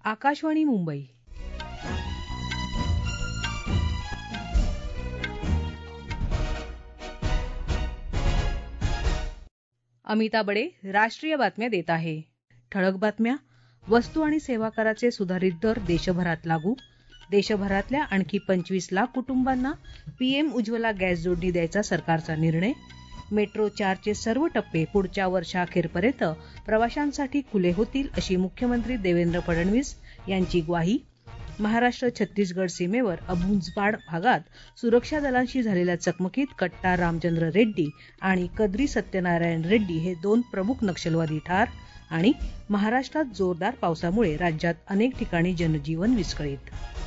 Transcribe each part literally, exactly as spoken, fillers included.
आकाशवाणी मुंबई. अमिता बडे राष्ट्रीय बातम्या देत आहे. ठळक बातम्या. वस्तू आणि सेवा कराचे सुधारित दर देशभरात लागू. देशभरातल्या आणखी पंचवीस लाख कुटुंबांना पीएम उज्ज्वला गॅस जोडणी द्यायचा सरकारचा निर्णय. मेट्रो चारचे सर्व टप्पे पुढच्या वर्षाअखेरपर्यंत प्रवाशांसाठी खुले होतील अशी मुख्यमंत्री देवेंद्र फडणवीस यांची ग्वाही. महाराष्ट्र छत्तीसगड सीमेवर अबुंजपाड भागात सुरक्षा दलांशी झालेल्या चकमकीत कट्टा रामचंद्र रेड्डी आणि कद्री सत्यनारायण रेड्डी हे दोन प्रमुख नक्षलवादी ठार. आणि महाराष्ट्रात जोरदार पावसामुळे राज्यात अनेक ठिकाणी जनजीवन विस्कळीत.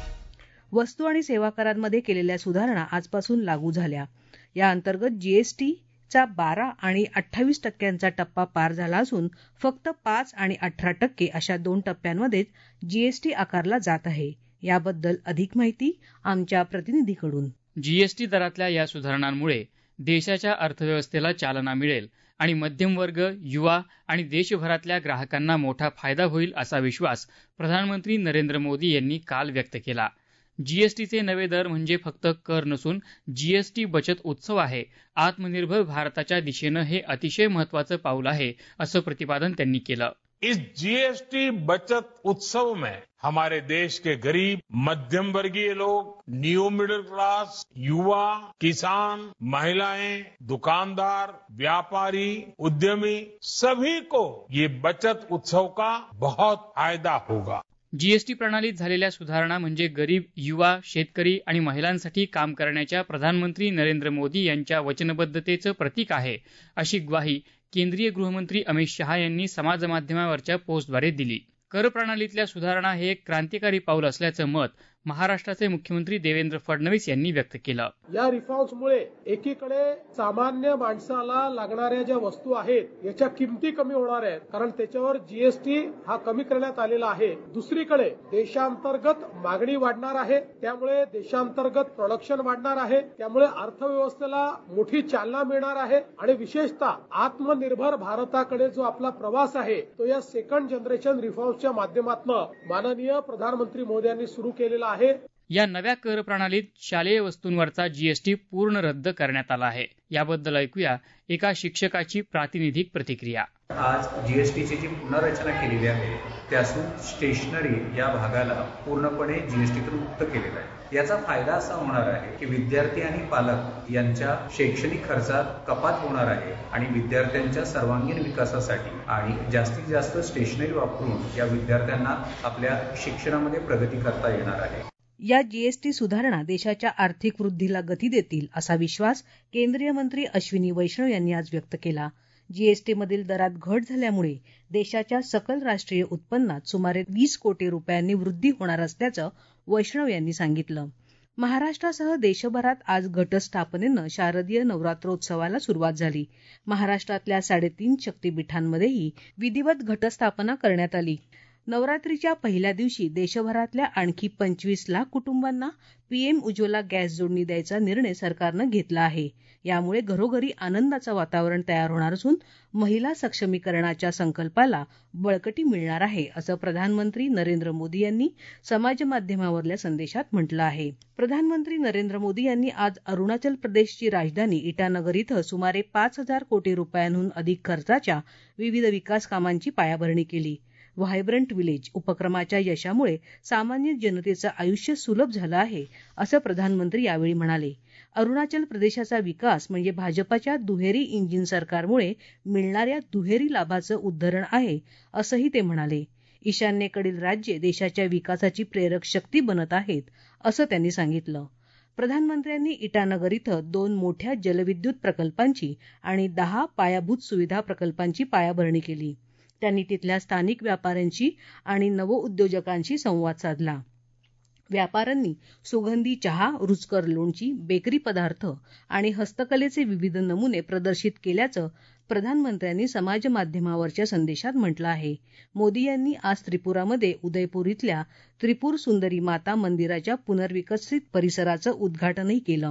वस्तू आणि सेवा करांमध्ये केलेल्या सुधारणा आजपासून लागू झाल्या. या अंतर्गत जीएसटी चा बारा आणि अठ्ठावीस टक्क्यांचा टप्पा पार झाला असून फक्त पाच आणि अठरा टक्के अशा दोन टप्प्यांमध्येच जीएसटी आकारला जात आहे. याबद्दल अधिक माहिती आमच्या प्रतिनिधीकडून. जीएसटी दरातल्या या सुधारणांमुळे देशाच्या अर्थव्यवस्थेला चालना मिळेल आणि मध्यमवर्ग, युवा आणि देशभरातल्या ग्राहकांना मोठा फायदा होईल असा विश्वास प्रधानमंत्री नरेंद्र मोदी यांनी काल व्यक्त केला. जीएसटीचे नवे दर म्हणजे फक्त कर नसून जीएसटी बचत उत्सव आहे. आत्मनिर्भर भारताच्या दिशेनं हे अतिशय महत्वाचं पाऊल आहे असं प्रतिपादन त्यांनी केलं. इस जीएसटी बचत उत्सव में हमारे देश के गरीब, मध्यम वर्गीय लोग, न्यू मिडिल क्लास, युवा, किसान, महिलाएं, दुकानदार, व्यापारी, उद्यमी सभी को ये बचत उत्सव का बहुत फायदा होगा. जीएसटी प्रणालीत झालेल्या सुधारणा म्हणजे गरीब, युवा, शेतकरी आणि महिलांसाठी काम करण्याच्या प्रधानमंत्री नरेंद्र मोदी यांच्या वचनबद्धतेचं प्रतीक आहे अशी ग्वाही केंद्रीय गृहमंत्री अमित शहा यांनी समाजमाध्यमावरच्या पोस्टद्वारे दिली. कर प्रणालीतल्या सुधारणा हे एक क्रांतिकारी पाऊल असल्याचं मत महाराष्ट्राचे मुख्यमंत्री देवेंद्र फडणवीस यांनी व्यक्त केलं. या रिफॉर्म्समुळे एकीकडे सामान्य माणसाला लागणाऱ्या ज्या वस्तू आहेत याच्या किमती कमी होणार आहेत, कारण त्याच्यावर जीएसटी हा कमी करण्यात आलेला आहे. दुसरीकडे देशांतर्गत मागणी वाढणार आहे, त्यामुळे देशांतर्गत प्रोडक्शन वाढणार आहे, त्यामुळे अर्थव्यवस्थेला मोठी चालना मिळणार आहे आणि विशेषतः आत्मनिर्भर भारताकडे जो आपला प्रवास आहे तो या सेकंड जनरेशन रिफॉर्म्सच्या माध्यमातून माननीय प्रधानमंत्री मोदी यांनी सुरू केलेला आहे. या नव्या कर प्रणालीत शालेय वस्तूंवरचा जीएसटी पूर्ण रद्द करण्यात आला आहे. याबद्दल ऐकूया एका शिक्षकाची प्रातिनिधिक प्रतिक्रिया. आज जीएसटीची जी पुनर्रचना केलेली आहे त्यातून स्टेशनरी या भागाला पूर्णपणे जीएसटीतून मुक्त केलेला आहे. याचा फायदा असा होणार आहे की विद्यार्थी आणि पालक यांच्या शैक्षणिक खर्चात कपात होणार आहे आणि विद्यार्थ्यांच्या सर्वांगीण विकासासाठी आणि जास्तीत जास्त स्टेशनरी वापरून या विद्यार्थ्यांना आपल्या शिक्षणामध्ये प्रगती करता येणार आहे. या जीएसटी सुधारणा देशाच्या आर्थिक वृद्धीला गती देतील असा विश्वास केंद्रीय मंत्री अश्विनी वैष्णव यांनी आज व्यक्त केला. जीएसटीमधील दरात घट झाल्यामुळे देशाच्या सकल राष्ट्रीय उत्पन्नात सुमारे वीस कोटी रुपयांनी वृद्धी होणार असल्याचं वैष्णव यांनी सांगितलं. महाराष्ट्रासह देशभरात आज घटस्थापनेनं शारदीय नवरात्रोत्सवाला सुरुवात झाली. महाराष्ट्रातल्या साडेतीन शक्तीपीठांमध्येही विधिवत घटस्थापना करण्यात आली. नवरात्रीच्या पहिल्या दिवशी देशभरातल्या आणखी पंचवीस लाख कुटुंबांना पीएम उज्ज्वला गॅस जोडणी द्यायचा निर्णय सरकारनं घेतला आहे. यामुळे घरोघरी आनंदाचं वातावरण तयार होणार असून महिला सक्षमीकरणाच्या संकल्पाला बळकटी मिळणार आहे असं प्रधानमंत्री नरेंद्र मोदी यांनी समाजमाध्यमावरल्या संदेशात म्हटलं आहे. प्रधानमंत्री नरेंद्र मोदी यांनी आज अरुणाचल प्रदेशची राजधानी इटानगर इथं सुमारे पाच हजार कोटी रुपयांहून अधिक खर्चाच्या विविध विकास कामांची पायाभरणी केली. व्हायब्रंट विलेज उपक्रमाच्या यशामुळे सामान्य जनतेचं आयुष्य सुलभ झालं आहे असं प्रधानमंत्री यावेळी म्हणाले. अरुणाचल प्रदेशाचा विकास म्हणजे भाजपाच्या दुहेरी इंजिन सरकारमुळे मिळणाऱ्या दुहेरी लाभाचं उद्धरण आहे असंही ते म्हणाले. ईशान्येकडील राज्ये देशाच्या विकासाची प्रेरक शक्ती बनत आहेत असं त्यांनी सांगितलं. प्रधानमंत्र्यांनी इटानगर इथं दोन मोठ्या जलविद्युत प्रकल्पांची आणि दहा पायाभूत सुविधा प्रकल्पांची पायाभरणी केली. त्यांनी तिथल्या स्थानिक व्यापाऱ्यांशी आणि नवउद्योजकांशी संवाद साधला. व्यापाऱ्यांनी सुगंधी चहा, रुचकर लोणची, बेकरी पदार्थ आणि हस्तकलेचे विविध नमुने प्रदर्शित केल्याचं प्रधानमंत्र्यांनी समाजमाध्यमावरच्या संदेशात म्हटलं आहे. मोदी यांनी आज त्रिपुरामध्ये उदयपूर इथल्या त्रिपूर सुंदरी माता मंदिराच्या पुनर्विकसित परिसराचं उद्घाटनही केलं.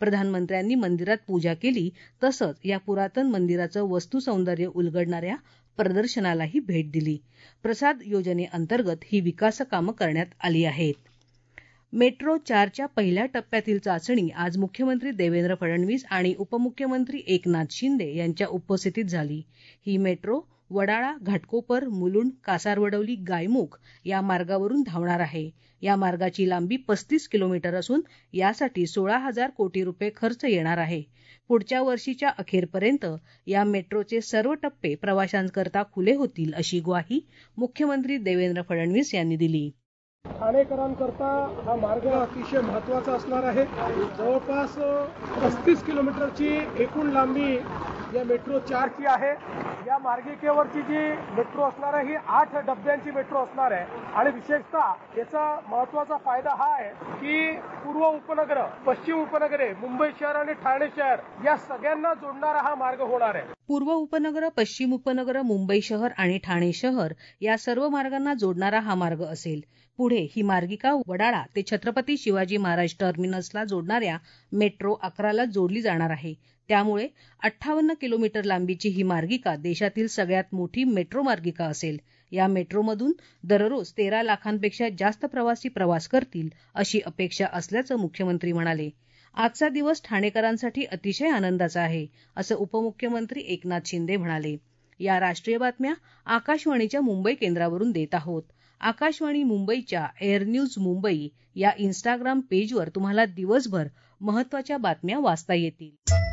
प्रधानमंत्र्यांनी मंदिरात पूजा केली. तसंच या पुरातन मंदिराचं वस्तुसौंदर्य उलगडणाऱ्या प्रदर्शनालाही भेट दिली. प्रसाद योजनेअंतर्गत ही विकास कामं करण्यात आली आहेत. मेट्रो चारच्या पहिल्या टप्प्यातील चाचणी आज मुख्यमंत्री देवेंद्र फडणवीस आणि उपमुख्यमंत्री एकनाथ शिंदे यांच्या उपस्थितीत झाली. ही मेट्रो वडाळा, घाटकोपर, मुलुंड, कासारवडवली, गायमुख या मार्गावरून धावणार आहे. या मार्गाची लांबी पस्तीस किलोमीटर असून यासाठी सोळा हजार कोटी रुपये खर्च येणार आहे. पुढच्या वर्षीच्या अखेरपर्यंत या मेट्रोचे सर्व टप्पे प्रवाशांकरता खुले होतील अशी ग्वाही मुख्यमंत्री देवेंद्र फडणवीस यांनी दिली. ठाणेकरांकरता हा मार्ग अतिशय महत्वाचा असणार आहे. जवळपास पस्तीस किलोमीटरची एकूण लांबी या मेट्रो चारची आहे. या मार्गिकेवरची जी मेट्रो असणार आहे ही आठ डब्यांची मेट्रो असणार आहे आणि विशेषतः याचा महत्वाचा फायदा हा आहे की पूर्व उपनगर, पश्चिम उपनगरे, मुंबई शहर आणि ठाणे शहर या सगळ्यांना जोडणारा हा मार्ग होणार आहे. पूर्व उपनगर, पश्चिम उपनगर, मुंबई शहर आणि ठाणे शहर या सर्व मार्गांना जोडणारा हा मार्ग असेल. पुढे ही मार्गिका वडाळा ते छत्रपती शिवाजी महाराज टर्मिनसला जोडणाऱ्या मेट्रो अकराला जोडली जाणार आहे. त्यामुळे अठ्ठावन्न किलोमीटर लांबीची ही मार्गिका देशातील सगळ्यात मोठी मेट्रो मार्गिका असेल. या मेट्रोमधून दररोज तेरा लाखांपेक्षा जास्त प्रवासी प्रवास करतील अशी अपेक्षा असल्याचं मुख्यमंत्री म्हणाले. आजचा दिवस ठाणेकरांसाठी अतिशय आनंदाचा आहे असं उपमुख्यमंत्री एकनाथ शिंदे म्हणाले. या राष्ट्रीय बातम्या आकाशवाणीच्या मुंबई केंद्रावरून देत आहोत. आकाशवाणी मुंबईच्या एअर न्यूज मुंबई या इन्स्टाग्राम पेजवर तुम्हाला दिवसभर महत्वाच्या बातम्या वाचता येतील.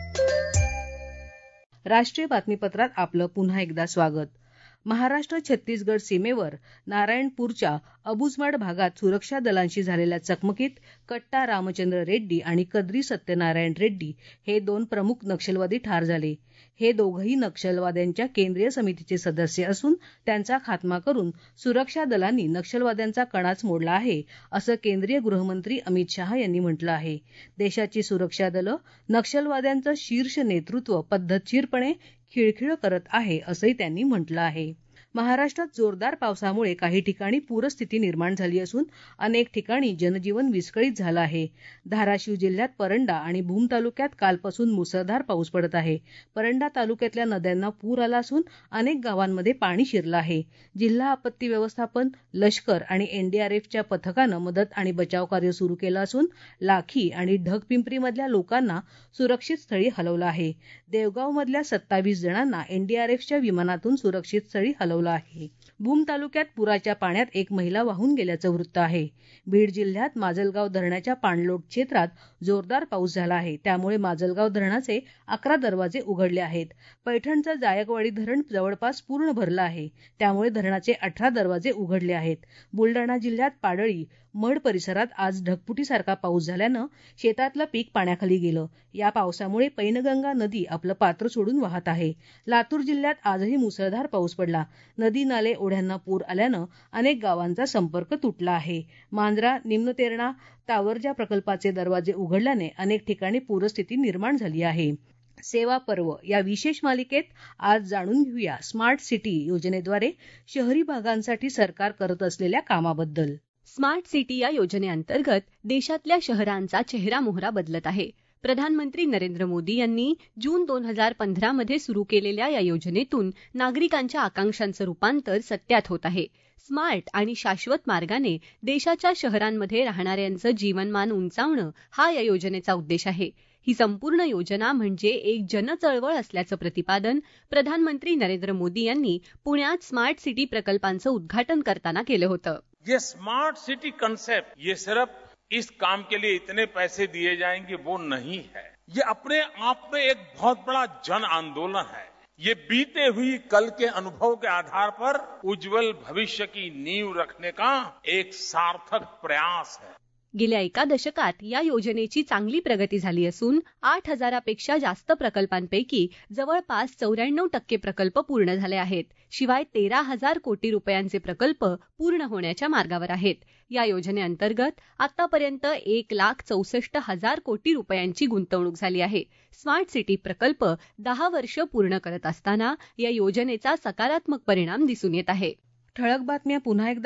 राष्ट्रीय बातमीपत्रात आपलं पुन्हा एकदा स्वागत. महाराष्ट्र छत्तीसगड सीमेवर नारायणपूरच्या अबुजमाड भागात सुरक्षा दलांशी झालेल्या चकमकीत कट्टा रामचंद्र रेड्डी आणि कद्री सत्यनारायण रेड्डी हे दोन प्रमुख नक्षलवादी ठार झाले. हे दोघंही नक्षलवाद्यांच्या केंद्रीय समितीचे सदस्य असून त्यांचा खात्मा करून सुरक्षा दलांनी नक्षलवाद्यांचा कणाच मोडला आहे असं केंद्रीय गृहमंत्री अमित शहा यांनी म्हटलं आहे. देशाची सुरक्षा दलं नक्षलवाद्यांचं शीर्ष नेतृत्व पद्धतशीरपणे खिळखिळ करत आहे असंही त्यांनी म्हटलं आहे. महाराष्ट्रात जोरदार पावसामुळे काही ठिकाणी पूरस्थिती निर्माण झाली असून अनेक ठिकाणी जनजीवन विस्कळीत झालं आहे. धाराशिव जिल्ह्यात परंडा आणि भूम तालुक्यात कालपासून मुसळधार पाऊस पडत आहे. परंडा तालुक्यातल्या नद्यांना पूर आला असून अनेक गावांमध्ये पाणी शिरलं आहे. जिल्हा आपत्ती व्यवस्थापन, लष्कर आणि एनडीआरएफच्या पथकानं मदत आणि बचाव कार्य सुरू केलं असून लाखी आणि ढगपिंपरीमधल्या लोकांना सुरक्षित स्थळी हलवलं आहे. देवगावमधल्या सत्तावीस जणांना एनडीआरएफच्या विमानातून सुरक्षित स्थळी हलवलं आहे. भूम तालुक्यात पुराच्या पाण्यात एक महिला वाहून गेल्याचं वृत्त आहे. बीड जिल्ह्यात माजलगाव धरणाच्या पाणलोट क्षेत्रात जोरदार पाऊस झाला आहे. त्यामुळे माजलगाव धरणाचे अकरा दरवाजे उघडले आहेत. पैठणचं जायकवाडी धरण जवळपास पूर्ण भरलं आहे. त्यामुळे धरणाचे अठरा दरवाजे उघडले आहेत. बुलडाणा जिल्ह्यात पाडळी मड परिसरात आज ढगफुटीसारखा पाऊस झाल्यानं शेतातलं पीक पाण्याखाली गेलं. या पावसामुळे पैनगंगा नदी आपलं पात्र सोडून वाहत आहे. लातूर जिल्ह्यात आजही मुसळधार पाऊस पडला. नदी नाले ओढ्यांना पूर आल्यानं अनेक गावांचा संपर्क तुटला आहे. मांजरा निम्न तेरणा तावरजा प्रकल्पाचे दरवाजे उघडल्याने अनेक ठिकाणी पूरस्थिती निर्माण झाली आहे. सेवा पर्व या विशेष मालिकेत आज जाणून घेऊया स्मार्ट सिटी योजनेद्वारे शहरी भागांसाठी सरकार करत असलेल्या कामाबद्दल. स्मार्ट सिटी या योजनेअंतर्गत देशातल्या शहरांचा चेहरामोहरा बदलत आहे. प्रधानमंत्री नरेंद्र मोदी यांनी जून दोन हजार पंधरा मध्ये सुरू केलेल्या या योजनेतून नागरिकांच्या आकांक्षांचं रूपांतर सत्यात होत आहे. स्मार्ट आणि शाश्वत मार्गाने देशाच्या शहरांमध्ये राहणाऱ्यांचं जीवनमान उंचावणं हा या योजनेचा उद्देश आहे. ही संपूर्ण योजना म्हणजे एक जनचळवळ असल्याचं प्रतिपादन प्रधानमंत्री नरेंद्र मोदी यांनी पुण्यात स्मार्ट सिटी प्रकल्पांचं उद्घाटन करताना केलं होतं. ये स्मार्ट सिटी कंसेप्ट ये सिर्फ इस काम के लिए इतने पैसे दिए जाएंगे वो नहीं है. ये अपने आप में एक बहुत बड़ा जन आंदोलन है. ये बीते हुई कल के अनुभव के आधार पर उज्जवल भविष्य की नींव रखने का एक सार्थक प्रयास है. गेल्या एका दशकात या योजनेची चांगली प्रगती झाली असून आठ हजारापेक्षा जास्त प्रकल्पांपैकी जवळपास चौऱ्याण्णव टक्के प्रकल्प पूर्ण झाले आहेत. शिवाय तेरा हजार कोटी रुपयांचे प्रकल्प पूर्ण होण्याच्या मार्गावर आहेत. या योजनेअंतर्गत आतापर्यंत एक लाख चौसष्ट हजार कोटी रुपयांची गुंतवणूक झाली आहे. स्मार्ट सिटी प्रकल्प दहा वर्ष पूर्ण करत असताना या योजनेचा सकारात्मक परिणाम दिसून येत आहे. ठळक बातम्या पुन्हा एकदा.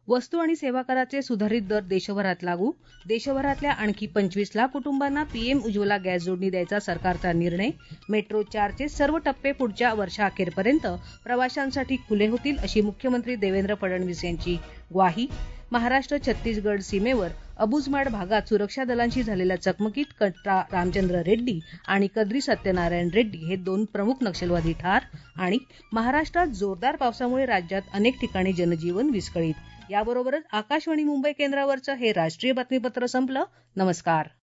वस्तू आणि सेवा कराचे सुधारित दर देशभरात लागू. देशभरातल्या आणखी पंचवीस लाख कुटुंबांना पीएम उज्ज्वला गॅस जोडणी द्यायचा सरकारचा निर्णय. मेट्रो चारचे सर्व टप्पे पुढच्या वर्षाअखेरपर्यंत प्रवाशांसाठी खुले होतील अशी मुख्यमंत्री देवेंद्र फडणवीस यांची ग्वाही. महाराष्ट्र छत्तीसगड सीमेवर अबुझमाड भागात सुरक्षा दलांशी झालेल्या चकमकीत कट्टा रामचंद्र रेड्डी आणि कद्री सत्यनारायण रेड्डी हे दोन प्रमुख नक्षलवादी ठार. आणि महाराष्ट्रात जोरदार पावसामुळे राज्यात अनेक ठिकाणी जनजीवन विस्कळीत. याबरोबरच आकाशवाणी मुंबई केंद्रावरचं हे राष्ट्रीय बातमीपत्र संपलं. नमस्कार.